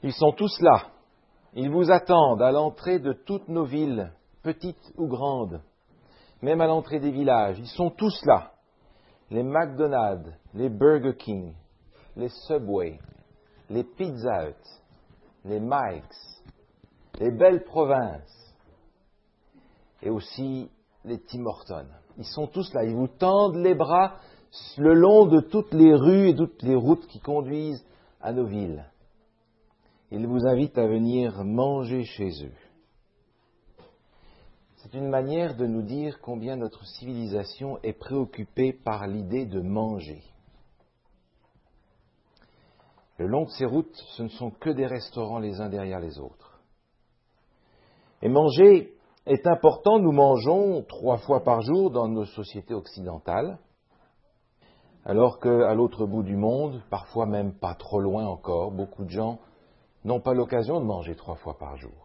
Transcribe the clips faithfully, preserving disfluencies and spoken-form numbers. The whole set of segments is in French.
Ils sont tous là. Ils vous attendent à l'entrée de toutes nos villes, petites ou grandes, même à l'entrée des villages. Ils sont tous là. Les McDonald's, les Burger King, les Subway, les Pizza Hut, les Mike's, les belles provinces et aussi les Tim Hortons. Ils sont tous là. Ils vous tendent les bras le long de toutes les rues et toutes les routes qui conduisent à nos villes. Ils vous invitent à venir manger chez eux. C'est une manière de nous dire combien notre civilisation est préoccupée par l'idée de manger. Le long de ces routes, ce ne sont que des restaurants les uns derrière les autres. Et manger est important. Nous mangeons trois fois par jour dans nos sociétés occidentales, alors qu'à l'autre bout du monde, parfois même pas trop loin encore, beaucoup de gens n'ont pas l'occasion de manger trois fois par jour.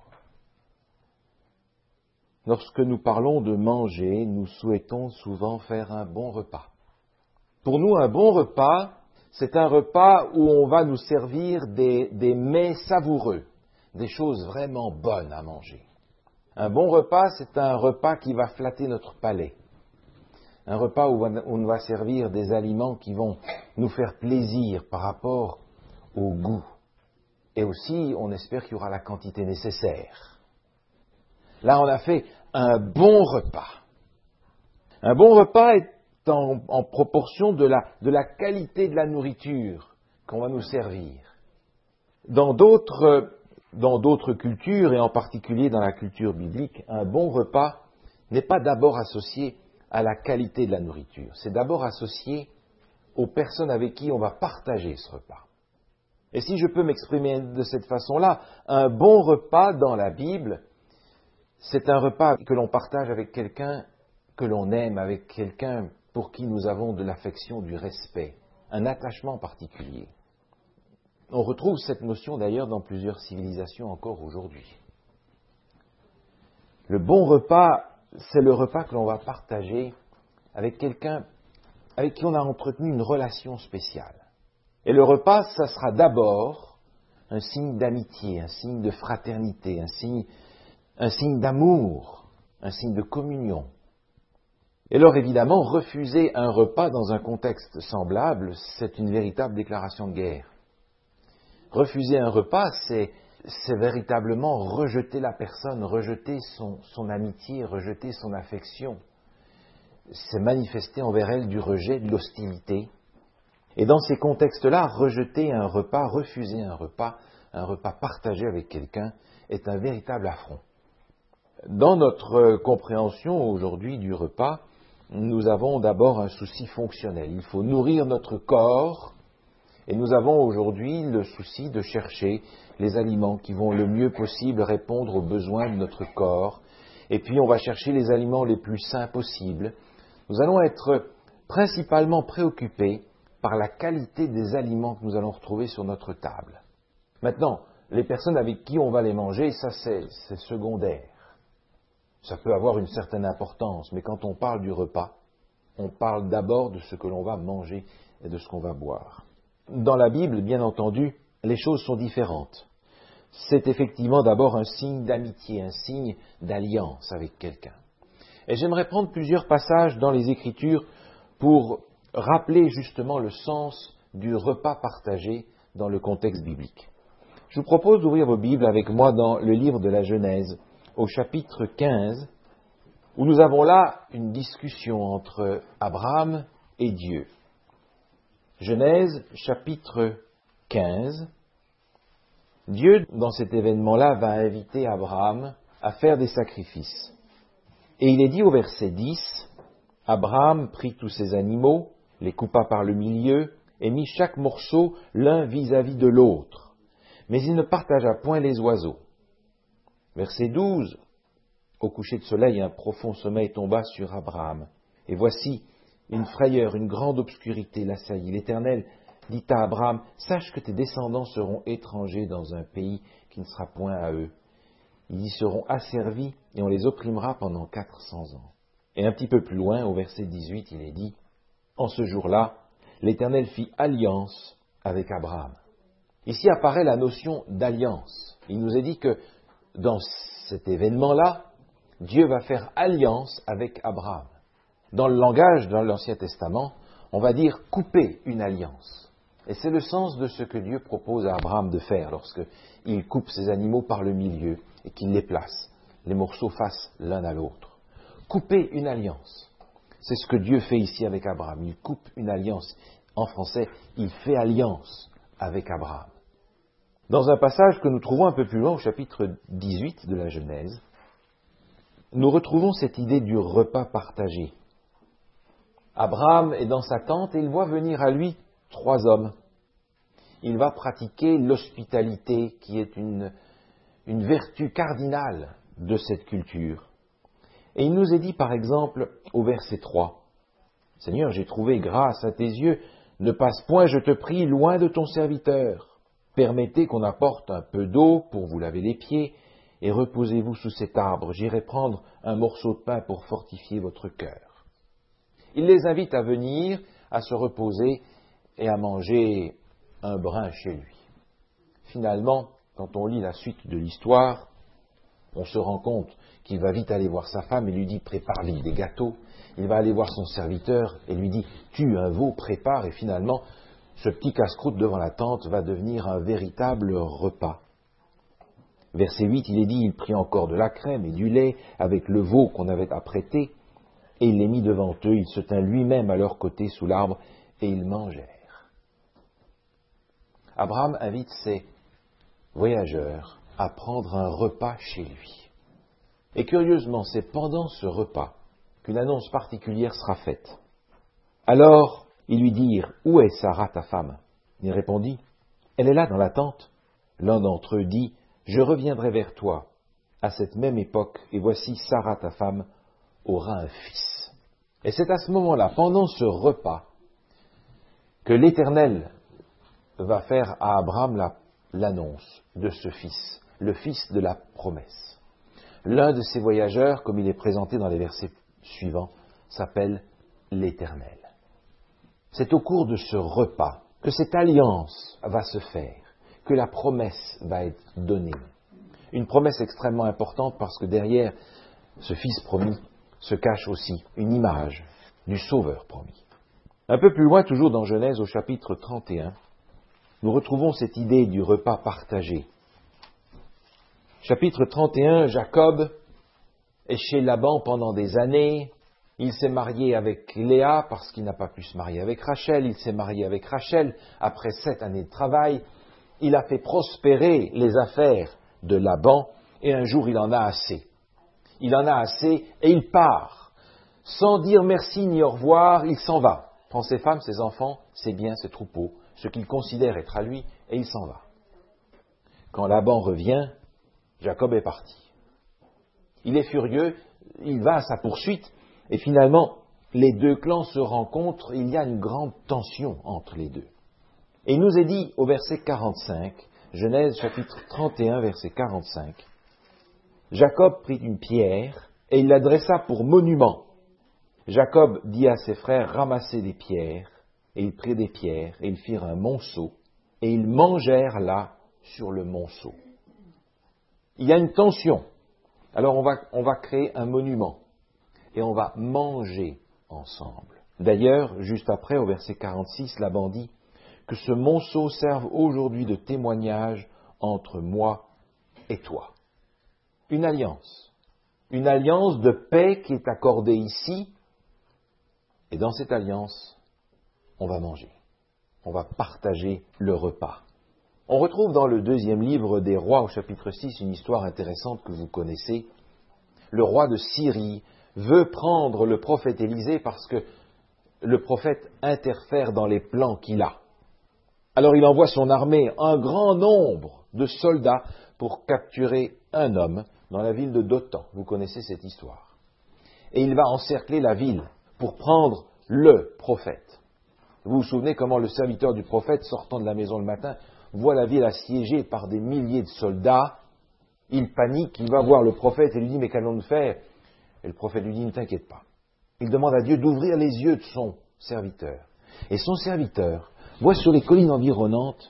Lorsque nous parlons de manger, nous souhaitons souvent faire un bon repas. Pour nous, un bon repas, c'est un repas où on va nous servir des, des mets savoureux, des choses vraiment bonnes à manger. Un bon repas, c'est un repas qui va flatter notre palais. Un repas où on va servir des aliments qui vont nous faire plaisir par rapport au goût. Et aussi, on espère qu'il y aura la quantité nécessaire. Là, on a fait un bon repas. Un bon repas est en, en proportion de la, de la qualité de la nourriture qu'on va nous servir. Dans d'autres, dans d'autres cultures, et en particulier dans la culture biblique, un bon repas n'est pas d'abord associé à la qualité de la nourriture. C'est d'abord associé aux personnes avec qui on va partager ce repas. Et si je peux m'exprimer de cette façon-là, un bon repas dans la Bible, c'est un repas que l'on partage avec quelqu'un que l'on aime, avec quelqu'un pour qui nous avons de l'affection, du respect, un attachement particulier. On retrouve cette notion d'ailleurs dans plusieurs civilisations encore aujourd'hui. Le bon repas, c'est le repas que l'on va partager avec quelqu'un avec qui on a entretenu une relation spéciale. Et le repas, ça sera d'abord un signe d'amitié, un signe de fraternité, un signe, un signe d'amour, un signe de communion. Et alors évidemment, refuser un repas dans un contexte semblable, c'est une véritable déclaration de guerre. Refuser un repas, c'est, c'est véritablement rejeter la personne, rejeter son, son amitié, rejeter son affection. C'est manifester envers elle du rejet, de l'hostilité. Et dans ces contextes-là, rejeter un repas, refuser un repas, un repas partagé avec quelqu'un, est un véritable affront. Dans notre compréhension aujourd'hui du repas, nous avons d'abord un souci fonctionnel. Il faut nourrir notre corps, et nous avons aujourd'hui le souci de chercher les aliments qui vont le mieux possible répondre aux besoins de notre corps. Et puis on va chercher les aliments les plus sains possibles. Nous allons être principalement préoccupés par la qualité des aliments que nous allons retrouver sur notre table. Maintenant, les personnes avec qui on va les manger, ça c'est, c'est secondaire. Ça peut avoir une certaine importance, mais quand on parle du repas, on parle d'abord de ce que l'on va manger et de ce qu'on va boire. Dans la Bible, bien entendu, les choses sont différentes. C'est effectivement d'abord un signe d'amitié, un signe d'alliance avec quelqu'un. Et j'aimerais prendre plusieurs passages dans les Écritures pour rappeler justement le sens du repas partagé dans le contexte biblique. Je vous propose d'ouvrir vos Bibles avec moi dans le livre de la Genèse, au chapitre quinze, où nous avons là une discussion entre Abraham et Dieu. Genèse, chapitre quinze. Dieu, dans cet événement-là, va inviter Abraham à faire des sacrifices. Et il est dit au verset dix, « Abraham prit tous ses animaux, les coupa par le milieu, et mit chaque morceau l'un vis-à-vis de l'autre. Mais il ne partagea point les oiseaux. » Verset douze, « Au coucher de soleil, un profond sommeil tomba sur Abraham. Et voici, une frayeur, une grande obscurité l'assaillit. L'Éternel dit à Abraham, « Sache que tes descendants seront étrangers dans un pays qui ne sera point à eux. Ils y seront asservis et on les opprimera pendant quatre cents ans. » Et un petit peu plus loin, au verset dix-huit, il est dit, « En ce jour-là, l'Éternel fit alliance avec Abraham. » Ici apparaît la notion d'alliance. Il nous est dit que dans cet événement-là, Dieu va faire alliance avec Abraham. Dans le langage de l'Ancien Testament, on va dire couper une alliance. Et c'est le sens de ce que Dieu propose à Abraham de faire lorsqu'il coupe ses animaux par le milieu et qu'il les place, les morceaux face l'un à l'autre. Couper une alliance. C'est ce que Dieu fait ici avec Abraham. Il coupe une alliance. En français, il fait alliance avec Abraham. Dans un passage que nous trouvons un peu plus loin au chapitre dix-huit de la Genèse, nous retrouvons cette idée du repas partagé. Abraham est dans sa tente et il voit venir à lui trois hommes. Il va pratiquer l'hospitalité qui est une, une vertu cardinale de cette culture. Et il nous est dit par exemple au verset trois, « Seigneur, j'ai trouvé grâce à tes yeux, ne passe point, je te prie, loin de ton serviteur. Permettez qu'on apporte un peu d'eau pour vous laver les pieds, et reposez-vous sous cet arbre, j'irai prendre un morceau de pain pour fortifier votre cœur. » Il les invite à venir, à se reposer et à manger un brin chez lui. Finalement, quand on lit la suite de l'histoire, on se rend compte qu'il va vite aller voir sa femme et lui dit « prépare-lui des gâteaux ». Il va aller voir son serviteur et lui dit « tue un veau, prépare ». Et finalement, ce petit casse-croûte devant la tente va devenir un véritable repas. Verset huit, il est dit « il prit encore de la crème et du lait avec le veau qu'on avait apprêté, et il les mit devant eux, il se tint lui-même à leur côté sous l'arbre, et ils mangèrent. » Abraham invite ses voyageurs à prendre un repas chez lui. Et curieusement, c'est pendant ce repas qu'une annonce particulière sera faite. Alors, ils lui dirent « Où est Sarah, ta femme ?» Il répondit « Elle est là dans la tente. » L'un d'entre eux dit « Je reviendrai vers toi à cette même époque, et voici Sarah, ta femme, aura un fils. » Et c'est à ce moment-là, pendant ce repas, que l'Éternel va faire à Abraham la, l'annonce de ce fils, le fils de la promesse. L'un de ces voyageurs, comme il est présenté dans les versets suivants, s'appelle l'Éternel. C'est au cours de ce repas que cette alliance va se faire, que la promesse va être donnée. Une promesse extrêmement importante parce que derrière ce fils promis se cache aussi une image du Sauveur promis. Un peu plus loin, toujours dans Genèse au chapitre trente et un, nous retrouvons cette idée du repas partagé. Chapitre trente et un, Jacob est chez Laban pendant des années. Il s'est marié avec Léa parce qu'il n'a pas pu se marier avec Rachel. Il s'est marié avec Rachel après sept années de travail. Il a fait prospérer les affaires de Laban et un jour il en a assez. Il en a assez et il part. Sans dire merci ni au revoir, il s'en va. Prend ses femmes, ses enfants, ses biens, ses troupeaux, ce qu'il considère être à lui, et il s'en va. Quand Laban revient, Jacob est parti. Il est furieux, il va à sa poursuite, et finalement, les deux clans se rencontrent, il y a une grande tension entre les deux. Et il nous est dit au verset quarante-cinq, Genèse chapitre trente et un, verset quarante-cinq, Jacob prit une pierre et il la dressa pour monument. Jacob dit à ses frères, ramassez des pierres, et ils prirent des pierres, et ils firent un monceau, et ils mangèrent là sur le monceau. Il y a une tension. Alors on va, on va créer un monument, et on va manger ensemble. D'ailleurs, juste après, au verset quarante-six, Laban dit que ce monceau serve aujourd'hui de témoignage entre moi et toi. Une alliance. Une alliance de paix qui est accordée ici. Et dans cette alliance, on va manger. On va partager le repas. On retrouve dans le deuxième livre des rois, au chapitre six, une histoire intéressante que vous connaissez. Le roi de Syrie veut prendre le prophète Élisée parce que le prophète interfère dans les plans qu'il a. Alors il envoie son armée, un grand nombre de soldats, pour capturer un homme dans la ville de Dothan. Vous connaissez cette histoire. Et il va encercler la ville pour prendre le prophète. Vous vous souvenez comment le serviteur du prophète, sortant de la maison le matin, voit la ville assiégée par des milliers de soldats. Il panique, il va voir le prophète et lui dit « Mais qu'allons-nous faire ?» Et le prophète lui dit « Ne t'inquiète pas ». Il demande à Dieu d'ouvrir les yeux de son serviteur. Et son serviteur voit sur les collines environnantes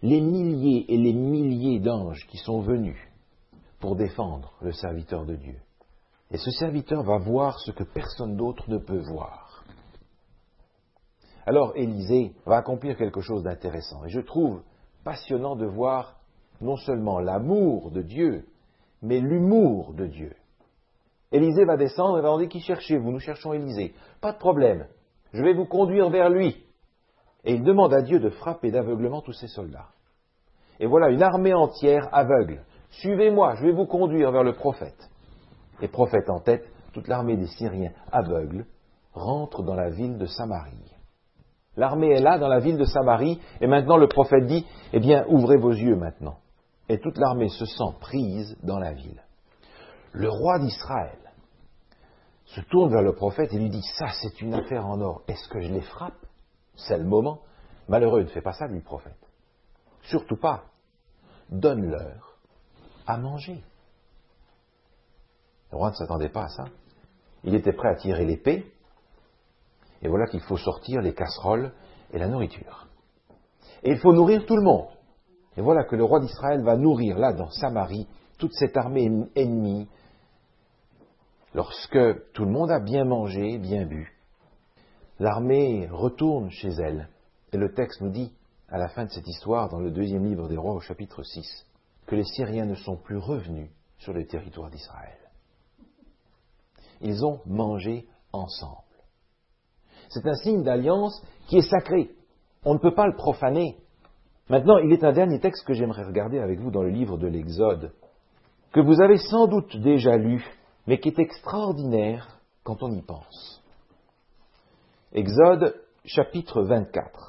les milliers et les milliers d'anges qui sont venus pour défendre le serviteur de Dieu. Et ce serviteur va voir ce que personne d'autre ne peut voir. Alors Élisée va accomplir quelque chose d'intéressant. Et je trouve passionnant de voir non seulement l'amour de Dieu, mais l'humour de Dieu. Élisée va descendre et va demander qui cherchez-vous? Nous cherchons Élisée. Pas de problème, je vais vous conduire vers lui. Et il demande à Dieu de frapper d'aveuglement tous ses soldats. Et voilà une armée entière aveugle. Suivez-moi, je vais vous conduire vers le prophète. Et prophète en tête, toute l'armée des Syriens aveugles rentre dans la ville de Samarie. L'armée est là, dans la ville de Samarie, et maintenant le prophète dit, eh bien, ouvrez vos yeux maintenant. Et toute l'armée se sent prise dans la ville. Le roi d'Israël se tourne vers le prophète et lui dit, ça c'est une affaire en or, est-ce que je les frappe? C'est le moment. Malheureux, ne fais pas ça, lui, prophète. Surtout pas. Donne-leur à manger. Le roi ne s'attendait pas à ça. Il était prêt à tirer l'épée, et voilà qu'il faut sortir les casseroles et la nourriture. Et il faut nourrir tout le monde. Et voilà que le roi d'Israël va nourrir, là, dans Samarie, toute cette armée ennemie. Lorsque tout le monde a bien mangé, bien bu, l'armée retourne chez elle. Et le texte nous dit, à la fin de cette histoire, dans le deuxième livre des rois, au chapitre six, que les Syriens ne sont plus revenus sur le territoire d'Israël. Ils ont mangé ensemble. C'est un signe d'alliance qui est sacré. On ne peut pas le profaner. Maintenant, il est un dernier texte que j'aimerais regarder avec vous dans le livre de l'Exode, que vous avez sans doute déjà lu, mais qui est extraordinaire quand on y pense. Exode, chapitre vingt-quatre.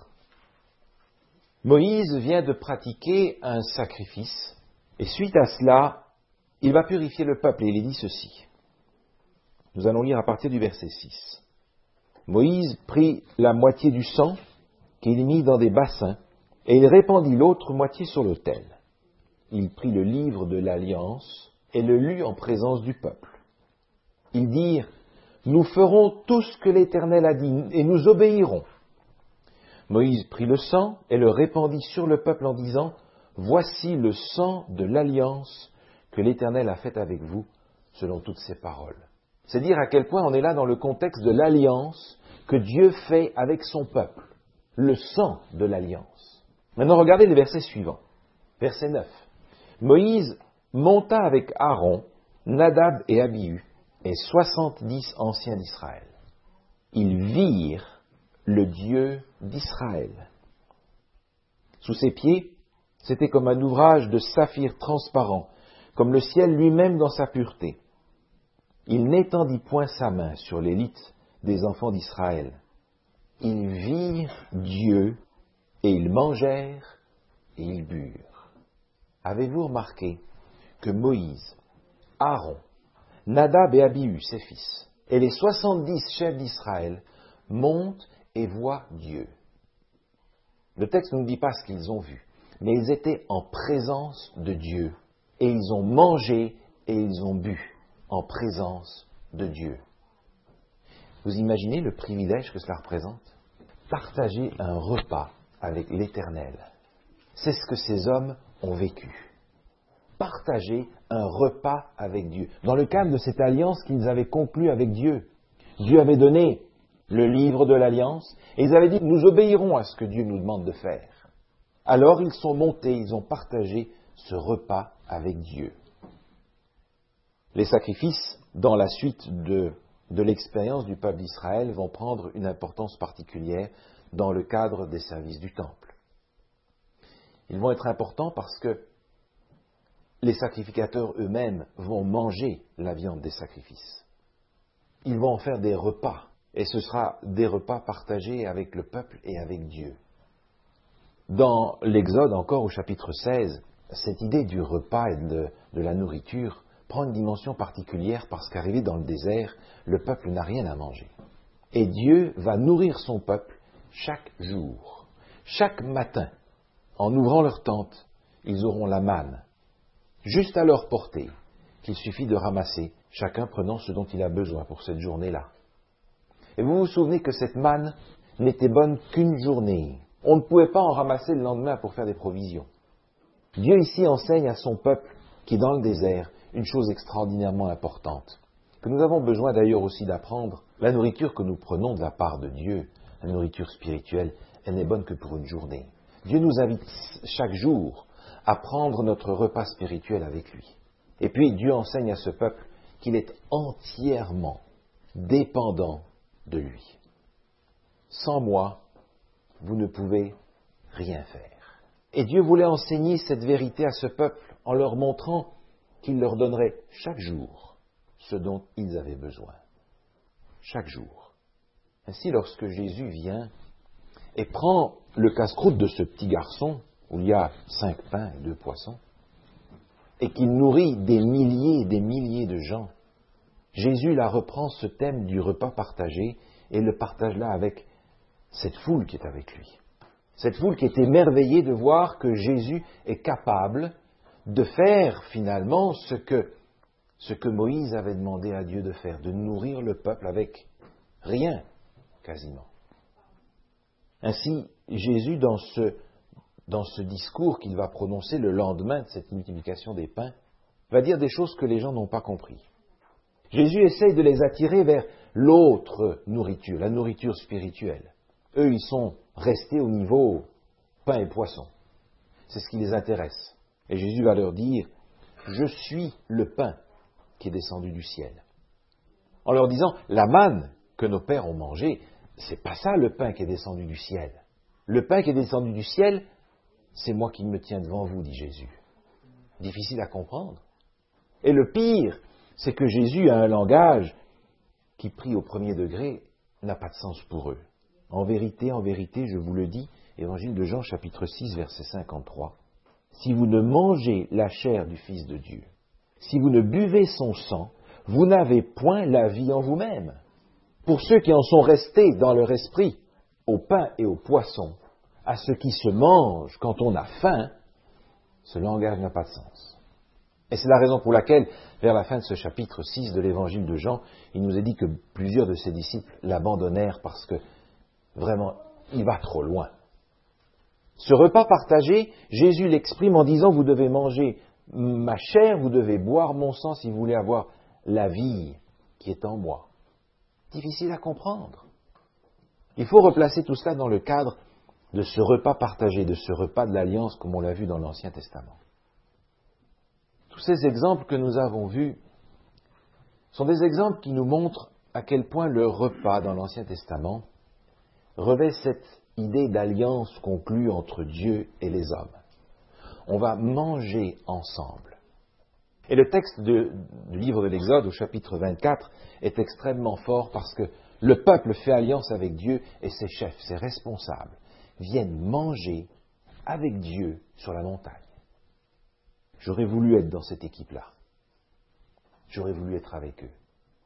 Moïse vient de pratiquer un sacrifice, et suite à cela, il va purifier le peuple, et il dit ceci. Nous allons lire à partir du verset six. Moïse prit la moitié du sang qu'il mit dans des bassins, et il répandit l'autre moitié sur l'autel. Il prit le livre de l'Alliance et le lut en présence du peuple. Ils dirent, « Nous ferons tout ce que l'Éternel a dit, et nous obéirons. » Moïse prit le sang et le répandit sur le peuple en disant, « Voici le sang de l'Alliance que l'Éternel a faite avec vous, selon toutes ses paroles. » C'est dire à quel point on est là dans le contexte de l'Alliance que Dieu fait avec son peuple. Le sang de l'Alliance. Maintenant, regardez les versets suivants. Verset neuf. Moïse monta avec Aaron, Nadab et Abihu, et soixante-dix anciens d'Israël. Ils virent le Dieu d'Israël. Sous ses pieds, c'était comme un ouvrage de saphir transparent, comme le ciel lui-même dans sa pureté. Il n'étendit point sa main sur l'élite des enfants d'Israël. Ils virent Dieu, et ils mangèrent, et ils burent. Avez-vous remarqué que Moïse, Aaron, Nadab et Abihu, ses fils, et les soixante-dix chefs d'Israël montent et voient Dieu? Le texte ne nous dit pas ce qu'ils ont vu, mais ils étaient en présence de Dieu, et ils ont mangé et ils ont bu en présence de Dieu. Vous imaginez le privilège que cela représente? Partager un repas avec l'Éternel. C'est ce que ces hommes ont vécu. Partager un repas avec Dieu. Dans le cadre de cette alliance qu'ils avaient conclue avec Dieu. Dieu avait donné le livre de l'alliance et ils avaient dit, nous obéirons à ce que Dieu nous demande de faire. Alors ils sont montés, ils ont partagé ce repas avec Dieu. Les sacrifices, dans la suite de, de l'expérience du peuple d'Israël, vont prendre une importance particulière dans le cadre des services du temple. Ils vont être importants parce que les sacrificateurs eux-mêmes vont manger la viande des sacrifices. Ils vont en faire des repas, et ce sera des repas partagés avec le peuple et avec Dieu. Dans l'Exode, encore au chapitre seize, cette idée du repas et de, de la nourriture prend une dimension particulière parce qu'arrivé dans le désert, le peuple n'a rien à manger. Et Dieu va nourrir son peuple chaque jour. Chaque matin, en ouvrant leur tente, ils auront la manne, juste à leur portée, qu'il suffit de ramasser, chacun prenant ce dont il a besoin pour cette journée-là. Et vous vous souvenez que cette manne n'était bonne qu'une journée. On ne pouvait pas en ramasser le lendemain pour faire des provisions. Dieu ici enseigne à son peuple qui est dans le désert une chose extraordinairement importante, que nous avons besoin d'ailleurs aussi d'apprendre. La nourriture que nous prenons de la part de Dieu, la nourriture spirituelle, elle n'est bonne que pour une journée. Dieu nous invite chaque jour à prendre notre repas spirituel avec lui. Et puis Dieu enseigne à ce peuple qu'il est entièrement dépendant de lui. Sans moi, vous ne pouvez rien faire. Et Dieu voulait enseigner cette vérité à ce peuple en leur montrant qu'il leur donnerait chaque jour ce dont ils avaient besoin. Chaque jour. Ainsi, lorsque Jésus vient et prend le casse-croûte de ce petit garçon, où il y a cinq pains et deux poissons, et qu'il nourrit des milliers et des milliers de gens, Jésus là reprend ce thème du repas partagé et le partage là avec cette foule qui est avec lui. Cette foule qui est émerveillée de voir que Jésus est capable de faire finalement ce que, ce que Moïse avait demandé à Dieu de faire, de nourrir le peuple avec rien, quasiment. Ainsi, Jésus, dans ce, dans ce discours qu'il va prononcer le lendemain de cette multiplication des pains, va dire des choses que les gens n'ont pas compris. Jésus essaye de les attirer vers l'autre nourriture, la nourriture spirituelle. Eux, ils sont restés au niveau pain et poisson. C'est ce qui les intéresse. Et Jésus va leur dire, « Je suis le pain qui est descendu du ciel. » En leur disant, la manne que nos pères ont mangée, c'est pas ça le pain qui est descendu du ciel. Le pain qui est descendu du ciel, c'est moi qui me tiens devant vous, dit Jésus. Difficile à comprendre. Et le pire, c'est que Jésus a un langage qui, pris au premier degré, n'a pas de sens pour eux. En vérité, en vérité, je vous le dis, Évangile de Jean, chapitre six, verset cinquante-trois. Si vous ne mangez la chair du Fils de Dieu, si vous ne buvez son sang, vous n'avez point la vie en vous-même. Pour ceux qui en sont restés dans leur esprit, au pain et au poisson, à ce qui se mange quand on a faim, ce langage n'a pas de sens. Et c'est la raison pour laquelle, vers la fin de ce chapitre six de l'Évangile de Jean, il nous est dit que plusieurs de ses disciples l'abandonnèrent parce que, vraiment, il va trop loin. Ce repas partagé, Jésus l'exprime en disant « Vous devez manger ma chair, vous devez boire mon sang si vous voulez avoir la vie qui est en moi. » Difficile à comprendre. Il faut replacer tout cela dans le cadre de ce repas partagé, de ce repas de l'Alliance comme on l'a vu dans l'Ancien Testament. Tous ces exemples que nous avons vus sont des exemples qui nous montrent à quel point le repas dans l'Ancien Testament revêt cette idée d'alliance conclue entre Dieu et les hommes. On va manger ensemble. Et le texte de, du livre de l'Exode au chapitre vingt-quatre est extrêmement fort parce que le peuple fait alliance avec Dieu et ses chefs, ses responsables, viennent manger avec Dieu sur la montagne. J'aurais voulu être dans cette équipe-là. J'aurais voulu être avec eux.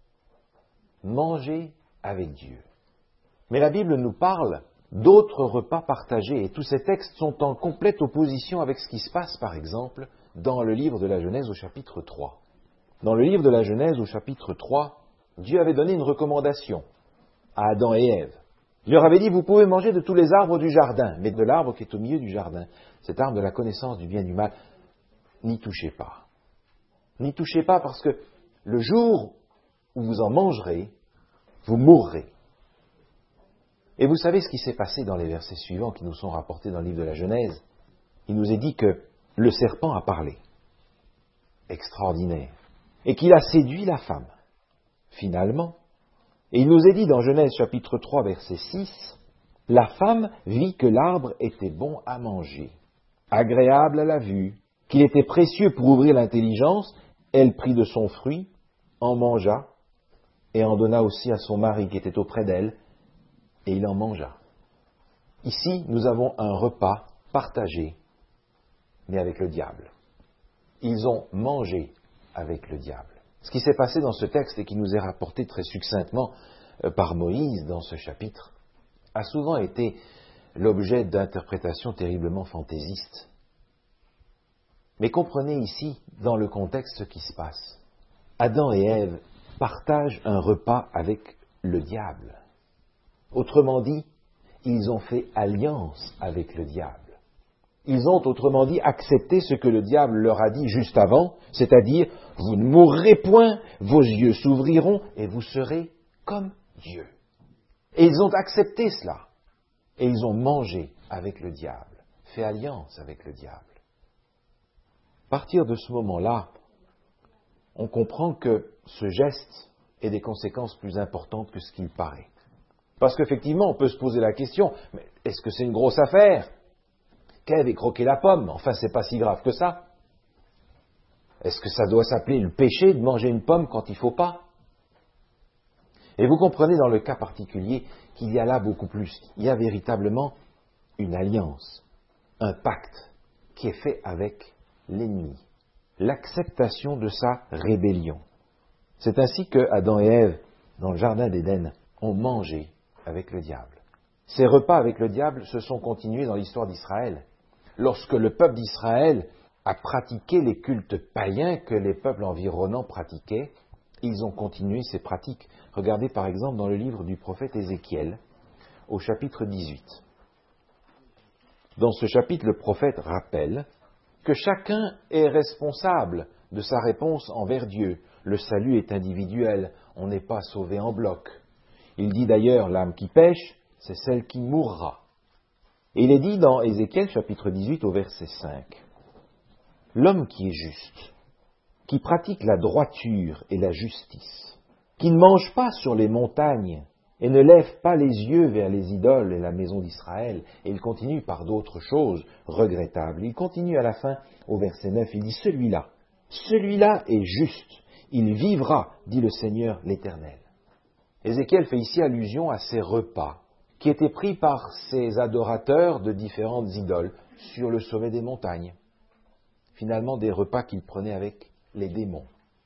Manger avec Dieu. Mais la Bible nous parle d'autres repas partagés et tous ces textes sont en complète opposition avec ce qui se passe, par exemple, dans le livre de la Genèse au chapitre trois. Dans le livre de la Genèse au chapitre trois, Dieu avait donné une recommandation à Adam et Ève. Il leur avait dit, vous pouvez manger de tous les arbres du jardin, mais de l'arbre qui est au milieu du jardin, cet arbre de la connaissance du bien et du mal, n'y touchez pas. N'y touchez pas parce que le jour où vous en mangerez, vous mourrez. Et vous savez ce qui s'est passé dans les versets suivants qui nous sont rapportés dans le livre de la Genèse. Il nous est dit que le serpent a parlé. Extraordinaire. Et qu'il a séduit la femme. Finalement. Et il nous est dit dans Genèse chapitre trois verset six, la femme vit que l'arbre était bon à manger, agréable à la vue, qu'il était précieux pour ouvrir l'intelligence, elle prit de son fruit, en mangea, et en donna aussi à son mari qui était auprès d'elle, et il en mangea. Ici, nous avons un repas partagé, mais avec le diable. Ils ont mangé avec le diable. Ce qui s'est passé dans ce texte et qui nous est rapporté très succinctement par Moïse dans ce chapitre, a souvent été l'objet d'interprétations terriblement fantaisistes. Mais comprenez ici, dans le contexte, ce qui se passe. Adam et Ève partagent un repas avec le diable. Autrement dit, ils ont fait alliance avec le diable. Ils ont, autrement dit, accepté ce que le diable leur a dit juste avant, c'est-à-dire, vous ne mourrez point, vos yeux s'ouvriront et vous serez comme Dieu. Et ils ont accepté cela. Et ils ont mangé avec le diable, fait alliance avec le diable. À partir de ce moment-là, on comprend que ce geste ait des conséquences plus importantes que ce qu'il paraît. Parce qu'effectivement, on peut se poser la question, mais est-ce que c'est une grosse affaire ? Qu'Ève ait croqué la pomme, enfin c'est pas si grave que ça. Est-ce que ça doit s'appeler le péché de manger une pomme quand il ne faut pas ? Et vous comprenez dans le cas particulier qu'il y a là beaucoup plus. Il y a véritablement une alliance, un pacte qui est fait avec l'ennemi, l'acceptation de sa rébellion. C'est ainsi que Adam et Ève, dans le jardin d'Éden, ont mangé avec le diable. Ces repas avec le diable se sont continués dans l'histoire d'Israël. Lorsque le peuple d'Israël a pratiqué les cultes païens que les peuples environnants pratiquaient, ils ont continué ces pratiques. Regardez par exemple dans le livre du prophète Ézéchiel, au chapitre dix-huit. Dans ce chapitre, le prophète rappelle que chacun est responsable de sa réponse envers Dieu. Le salut est individuel, on n'est pas sauvé en bloc. Il dit d'ailleurs, l'âme qui pêche, c'est celle qui mourra. Et il est dit dans Ézéchiel chapitre dix-huit au verset cinq, « L'homme qui est juste, qui pratique la droiture et la justice, qui ne mange pas sur les montagnes et ne lève pas les yeux vers les idoles et la maison d'Israël, et il continue par d'autres choses regrettables. Il continue à la fin au verset neuf, il dit « Celui-là, celui-là est juste, il vivra, dit le Seigneur l'Éternel. » Ézéchiel fait ici allusion à ces repas qui étaient pris par ces adorateurs de différentes idoles sur le sommet des montagnes. Finalement, des repas qu'ils prenaient avec les démons.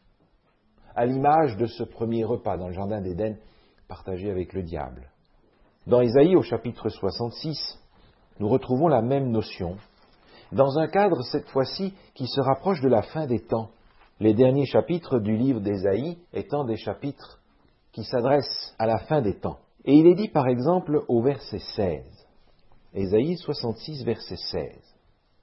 À l'image de ce premier repas dans le jardin d'Éden, partagé avec le diable. Dans Ésaïe, au chapitre soixante-six, nous retrouvons la même notion, dans un cadre, cette fois-ci, qui se rapproche de la fin des temps. Les derniers chapitres du livre d'Ésaïe étant des chapitres qui s'adressent à la fin des temps. Et il est dit, par exemple, au verset seize, Ésaïe soixante-six, verset seize.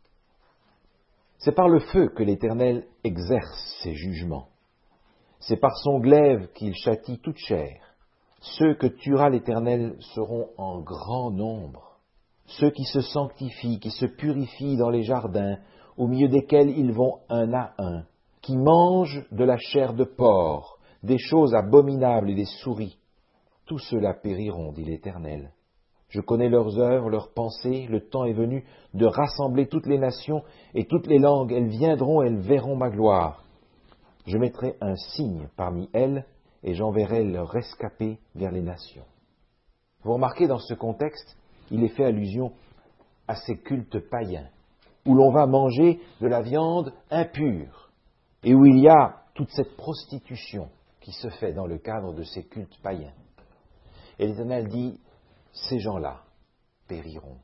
C'est par le feu que l'Éternel exerce ses jugements. C'est par son glaive qu'il châtie toute chair. Ceux que tuera l'Éternel seront en grand nombre. Ceux qui se sanctifient, qui se purifient dans les jardins, au milieu desquels ils vont un à un, qui mangent de la chair de porc, des choses abominables et des souris. Tous ceux-là périront, dit l'Éternel. Je connais leurs œuvres, leurs pensées, le temps est venu de rassembler toutes les nations et toutes les langues, elles viendront, elles verront ma gloire. Je mettrai un signe parmi elles, et j'enverrai leurs rescapés vers les nations. Vous remarquez, dans ce contexte, il est fait allusion à ces cultes païens, où l'on va manger de la viande impure, et où il y a toute cette prostitution qui se fait dans le cadre de ces cultes païens. Et l'Éternel dit, ces gens-là périront.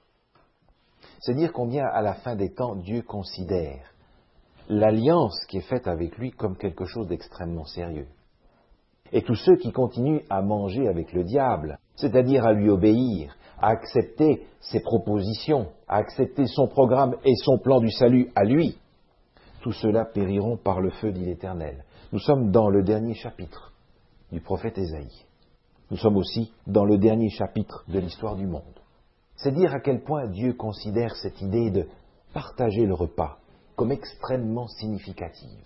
C'est dire combien, à la fin des temps, Dieu considère l'alliance qui est faite avec lui comme quelque chose d'extrêmement sérieux. Et tous ceux qui continuent à manger avec le diable, c'est-à-dire à lui obéir, à accepter ses propositions, à accepter son programme et son plan du salut à lui, tous ceux-là périront par le feu, dit l'Éternel. Nous sommes dans le dernier chapitre du prophète Ésaïe. Nous sommes aussi dans le dernier chapitre de l'histoire du monde. C'est dire à quel point Dieu considère cette idée de partager le repas comme extrêmement significative.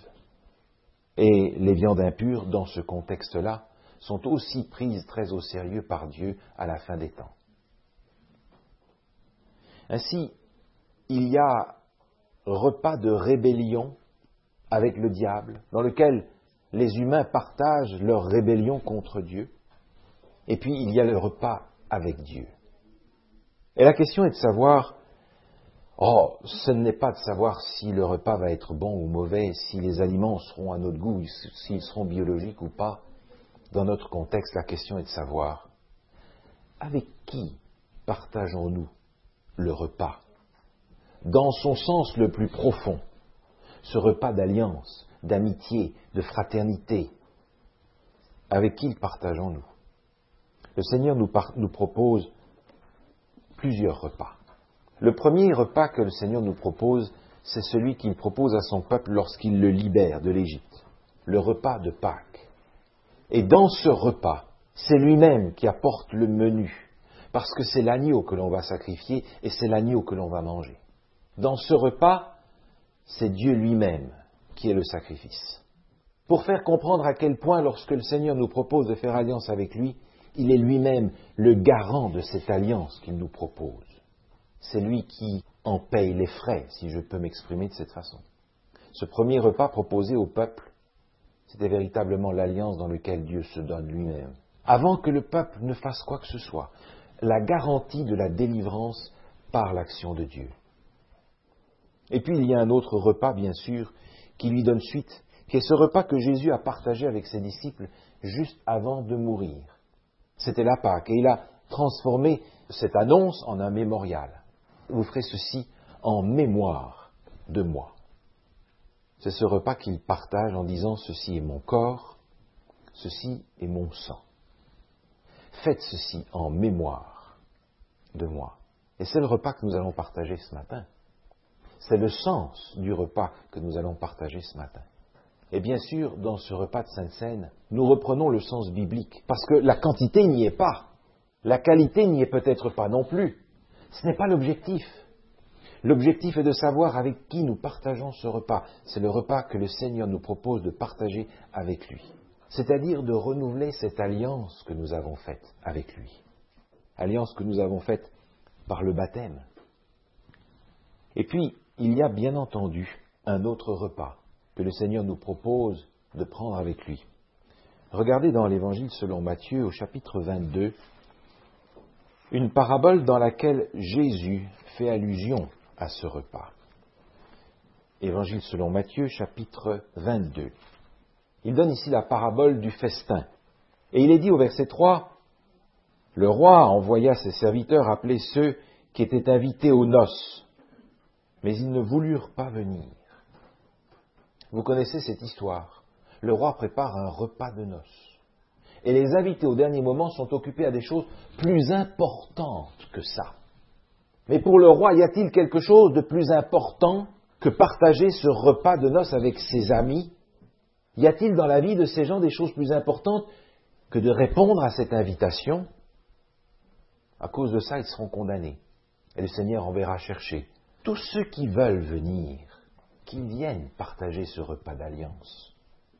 Et les viandes impures, dans ce contexte-là, sont aussi prises très au sérieux par Dieu à la fin des temps. Ainsi, il y a repas de rébellion avec le diable, dans lequel les humains partagent leur rébellion contre Dieu, et puis il y a le repas avec Dieu. Et la question est de savoir, oh, ce n'est pas de savoir si le repas va être bon ou mauvais, si les aliments seront à notre goût, s'ils seront biologiques ou pas. Dans notre contexte, la question est de savoir, avec qui partageons-nous le repas ? Dans son sens le plus profond, ce repas d'alliance, d'amitié, de fraternité, avec qui le partageons-nous ? Le Seigneur nous, par, nous propose plusieurs repas. Le premier repas que le Seigneur nous propose, c'est celui qu'il propose à son peuple lorsqu'il le libère de l'Égypte, le repas de Pâques. Et dans ce repas, c'est lui-même qui apporte le menu, parce que c'est l'agneau que l'on va sacrifier et c'est l'agneau que l'on va manger. Dans ce repas, c'est Dieu lui-même qui est le sacrifice. Pour faire comprendre à quel point, lorsque le Seigneur nous propose de faire alliance avec lui, il est lui-même le garant de cette alliance qu'il nous propose. C'est lui qui en paye les frais, si je peux m'exprimer de cette façon. Ce premier repas proposé au peuple, c'était véritablement l'alliance dans laquelle Dieu se donne lui-même. Avant que le peuple ne fasse quoi que ce soit, la garantie de la délivrance par l'action de Dieu. Et puis il y a un autre repas, bien sûr, qui lui donne suite, qui est ce repas que Jésus a partagé avec ses disciples juste avant de mourir. C'était la Pâque, et il a transformé cette annonce en un mémorial. Vous ferez ceci en mémoire de moi. C'est ce repas qu'il partage en disant « Ceci est mon corps, ceci est mon sang. Faites ceci en mémoire de moi. » Et c'est le repas que nous allons partager ce matin. C'est le sens du repas que nous allons partager ce matin. Et bien sûr, dans ce repas de Sainte Seine, nous reprenons le sens biblique, parce que la quantité n'y est pas. La qualité n'y est peut-être pas non plus. Ce n'est pas l'objectif. L'objectif est de savoir avec qui nous partageons ce repas. C'est le repas que le Seigneur nous propose de partager avec lui. C'est-à-dire de renouveler cette alliance que nous avons faite avec lui. Alliance que nous avons faite par le baptême. Et puis, il y a bien entendu un autre repas que le Seigneur nous propose de prendre avec lui. Regardez dans l'Évangile selon Matthieu au chapitre vingt-deux, une parabole dans laquelle Jésus fait allusion à ce repas. Évangile selon Matthieu, chapitre vingt-deux. Il donne ici la parabole du festin. Et il est dit au verset trois, « Le roi envoya ses serviteurs appeler ceux qui étaient invités aux noces, mais ils ne voulurent pas venir. » Vous connaissez cette histoire. Le roi prépare un repas de noces. Et les invités au dernier moment sont occupés à des choses plus importantes que ça. Mais pour le roi, y a-t-il quelque chose de plus important que partager ce repas de noces avec ses amis? Y a-t-il dans la vie de ces gens des choses plus importantes que de répondre à cette invitation? À cause de ça, ils seront condamnés. Et le Seigneur enverra chercher tous ceux qui veulent venir, qui viennent partager ce repas d'alliance.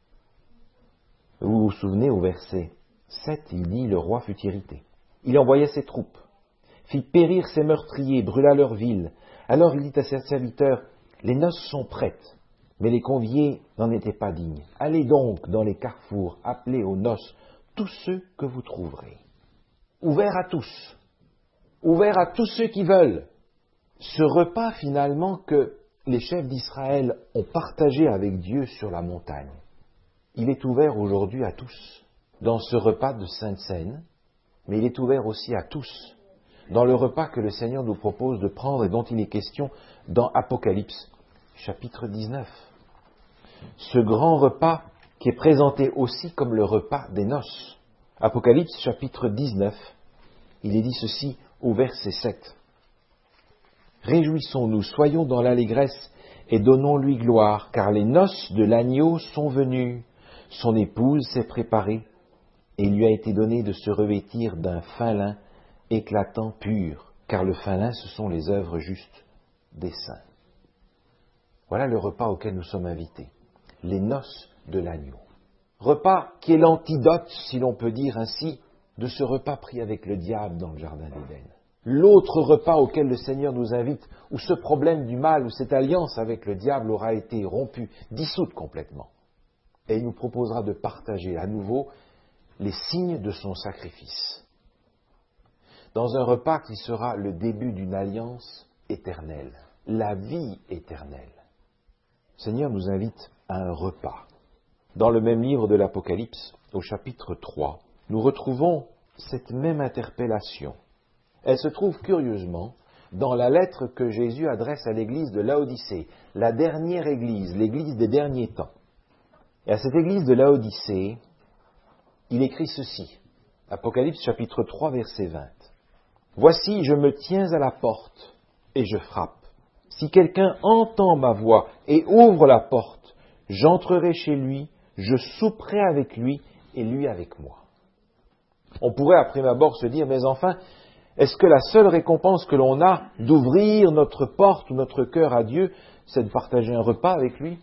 Vous vous souvenez au verset sept, il dit « Le roi fut irrité. Il envoya ses troupes, fit périr ses meurtriers, brûla leur ville. Alors il dit à ses serviteurs, « Les noces sont prêtes, mais les conviés n'en étaient pas dignes. Allez donc dans les carrefours, appelez aux noces tous ceux que vous trouverez. » Ouvert à tous, ouvert à tous ceux qui veulent. Ce repas finalement que les chefs d'Israël ont partagé avec Dieu sur la montagne, il est ouvert aujourd'hui à tous. Dans ce repas de Sainte Seine, mais il est ouvert aussi à tous, dans le repas que le Seigneur nous propose de prendre et dont il est question dans Apocalypse, chapitre dix-neuf. Ce grand repas qui est présenté aussi comme le repas des noces. Apocalypse, chapitre dix-neuf, il est dit ceci au verset sept. « Réjouissons-nous, soyons dans l'allégresse et donnons-lui gloire, car les noces de l'agneau sont venues. Son épouse s'est préparée. Et il lui a été donné de se revêtir d'un fin lin éclatant pur, car le fin lin, ce sont les œuvres justes des saints. » Voilà le repas auquel nous sommes invités, les noces de l'agneau. Repas qui est l'antidote, si l'on peut dire ainsi, de ce repas pris avec le diable dans le jardin d'Éden. L'autre repas auquel le Seigneur nous invite, où ce problème du mal, où cette alliance avec le diable aura été rompue, dissoute complètement. Et il nous proposera de partager à nouveau les signes de son sacrifice, dans un repas qui sera le début d'une alliance éternelle, la vie éternelle. Le Seigneur nous invite à un repas. Dans le même livre de l'Apocalypse, au chapitre trois, nous retrouvons cette même interpellation. Elle se trouve curieusement dans la lettre que Jésus adresse à l'église de Laodicée, la dernière église, l'église des derniers temps. Et à cette église de Laodicée, il écrit ceci, Apocalypse chapitre trois, verset vingt. Voici, je me tiens à la porte et je frappe. Si quelqu'un entend ma voix et ouvre la porte, j'entrerai chez lui, je souperai avec lui et lui avec moi. On pourrait à prime abord se dire, mais enfin, est-ce que la seule récompense que l'on a d'ouvrir notre porte ou notre cœur à Dieu, c'est de partager un repas avec lui?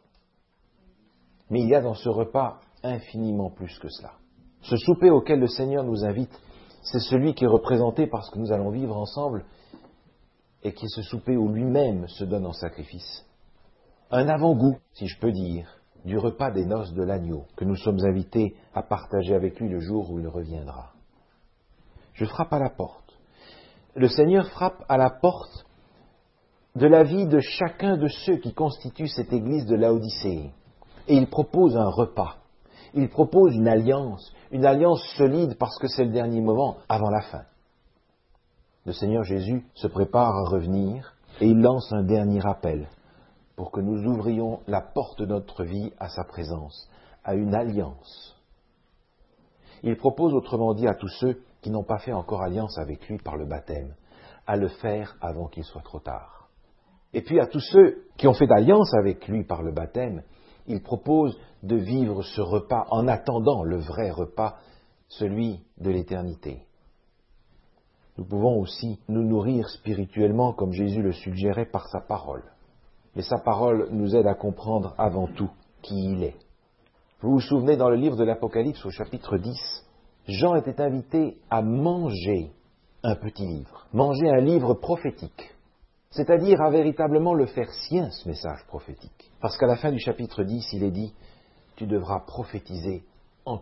Mais il y a dans ce repas infiniment plus que cela. Ce souper auquel le Seigneur nous invite, c'est celui qui est représenté par ce que nous allons vivre ensemble et qui est ce souper où lui-même se donne en sacrifice. Un avant-goût, si je peux dire, du repas des noces de l'agneau que nous sommes invités à partager avec lui le jour où il reviendra. Je frappe à la porte. Le Seigneur frappe à la porte de la vie de chacun de ceux qui constituent cette église de Laodicée. Et il propose un repas. Il propose une alliance, une alliance solide parce que c'est le dernier moment avant la fin. Le Seigneur Jésus se prépare à revenir et il lance un dernier appel pour que nous ouvrions la porte de notre vie à sa présence, à une alliance. Il propose autrement dit à tous ceux qui n'ont pas fait encore alliance avec lui par le baptême, à le faire avant qu'il soit trop tard. Et puis à tous ceux qui ont fait alliance avec lui par le baptême, il propose de vivre ce repas en attendant le vrai repas, celui de l'éternité. Nous pouvons aussi nous nourrir spirituellement, comme Jésus le suggérait, par sa parole. Mais sa parole nous aide à comprendre avant tout qui il est. Vous vous souvenez, dans le livre de l'Apocalypse, au chapitre dix, Jean était invité à manger un petit livre, manger un livre prophétique, c'est-à-dire à véritablement le faire sien, ce message prophétique. Parce qu'à la fin du chapitre dix, il est dit « Tu devras prophétiser encore ».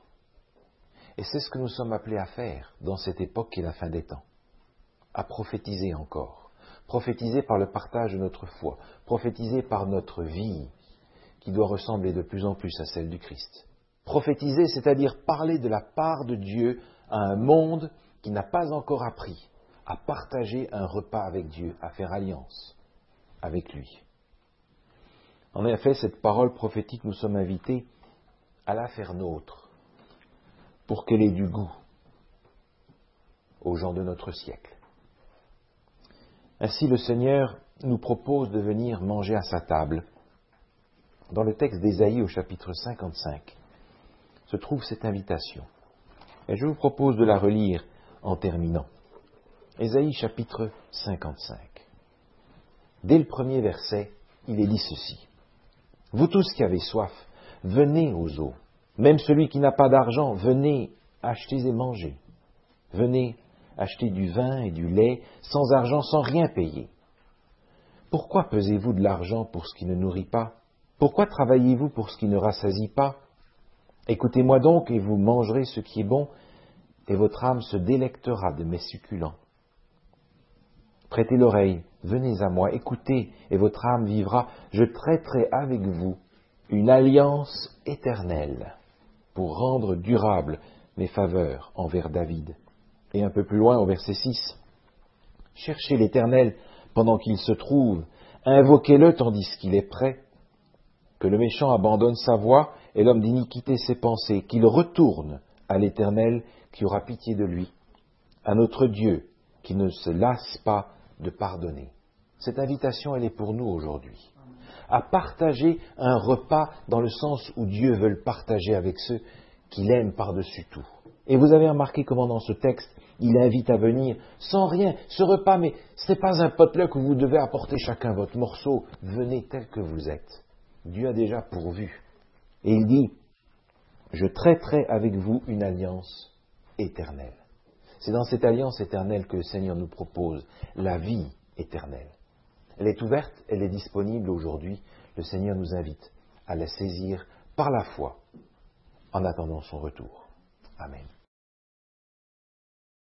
Et c'est ce que nous sommes appelés à faire dans cette époque qui est la fin des temps, à prophétiser encore. Prophétiser par le partage de notre foi, prophétiser par notre vie, qui doit ressembler de plus en plus à celle du Christ. Prophétiser, c'est-à-dire parler de la part de Dieu à un monde qui n'a pas encore appris à partager un repas avec Dieu, à faire alliance avec lui. En effet, cette parole prophétique, nous sommes invités à la faire nôtre, pour qu'elle ait du goût aux gens de notre siècle. Ainsi, le Seigneur nous propose de venir manger à sa table. Dans le texte d'Ésaïe au chapitre cinquante-cinq se trouve cette invitation. Et je vous propose de la relire en terminant. Ésaïe chapitre cinquante-cinq. Dès le premier verset, il est dit ceci. « Vous tous qui avez soif, venez aux eaux. Même celui qui n'a pas d'argent, venez, achetez et mangez. Venez, achetez du vin et du lait, sans argent, sans rien payer. Pourquoi pesez-vous de l'argent pour ce qui ne nourrit pas? Pourquoi travaillez-vous pour ce qui ne rassasie pas? Écoutez-moi donc et vous mangerez ce qui est bon, et votre âme se délectera de mes succulents. Prêtez l'oreille, venez à moi, écoutez, et votre âme vivra. Je traiterai avec vous une alliance éternelle pour rendre durables mes faveurs envers David. » Et un peu plus loin, au verset six, « Cherchez l'Éternel pendant qu'il se trouve, invoquez-le tandis qu'il est prêt, que le méchant abandonne sa voie et l'homme d'iniquité ses pensées, qu'il retourne à l'Éternel qui aura pitié de lui, à notre Dieu qui ne se lasse pas de pardonner. » Cette invitation, elle est pour nous aujourd'hui, à partager un repas dans le sens où Dieu veut le partager avec ceux qu'il aime par-dessus tout. Et vous avez remarqué comment dans ce texte, il invite à venir sans rien. Ce repas, mais ce n'est pas un potluck où vous devez apporter chacun votre morceau. Venez tel que vous êtes. Dieu a déjà pourvu. Et il dit, je traiterai avec vous une alliance éternelle. C'est dans cette alliance éternelle que le Seigneur nous propose la vie éternelle. Elle est ouverte, elle est disponible aujourd'hui. Le Seigneur nous invite à la saisir par la foi en attendant son retour. Amen.